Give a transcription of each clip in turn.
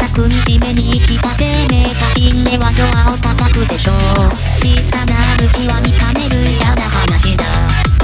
く惨めに生きた生命が死んではドアを叩くでしょう。小さな主は見かねる嫌な話だ。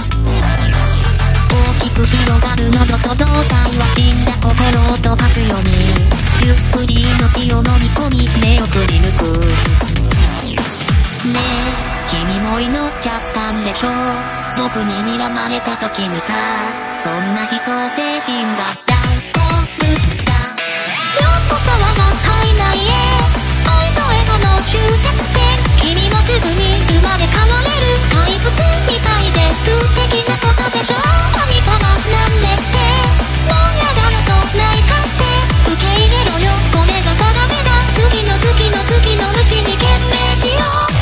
大きく広がる喉と胴体は死んだ心を溶かすようにゆっくり命を飲み込み目をくり抜く。ねえ君も祈っちゃったんでしょ。僕に睨まれた時にさ、そんな悲壮精神が大好物だ。よこそ我が体内へ愛と笑顔の終着点。君もすぐに生まれ変われる怪物みたいで素敵なことでしょ。神様なんでってもうやだよと泣いたって受け入れろよ、これが定めだ。次の次の次の主に懸命しよう。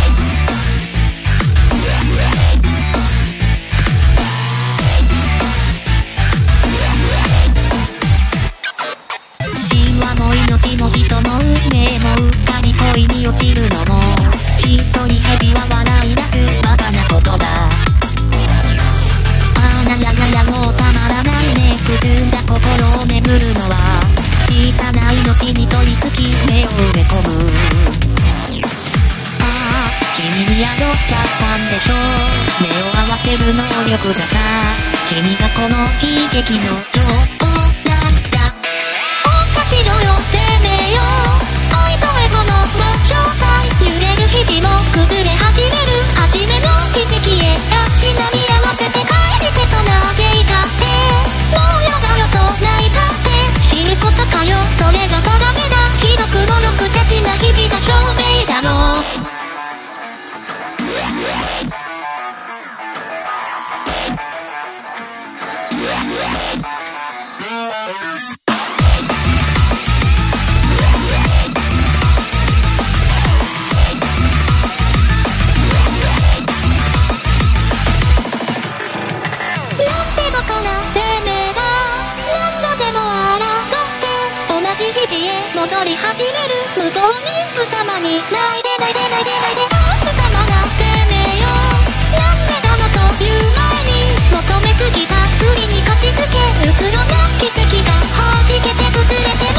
神話も命も人も運命もうっかり恋に落ちるのもひっそり蛇は笑い出すバカなことだ。あららららもうたまらないね。くすんだ心を眠るのは小さな命に取り付き目を埋め込む。ああ君に宿っちゃったんでしょ。目を合わせる能力がさ、君がこの悲劇の女王なんだ。おかしろよ生命よ、愛とエゴのご詳細。揺れる日々も崩れ始める初めの悲劇へ足並み合わせて返してと嘆いたってもうやだよと泣いたって知ることかよ、それが定めだ。ひどくもろくちゃちな日々が証明だろう。戻り始める無謀妊婦様に泣いで泣いで泣いで泣いで妊婦様が生命よなんでだのという前に求めすぎた釣りに貸し付けうつろな奇跡が弾けて崩れて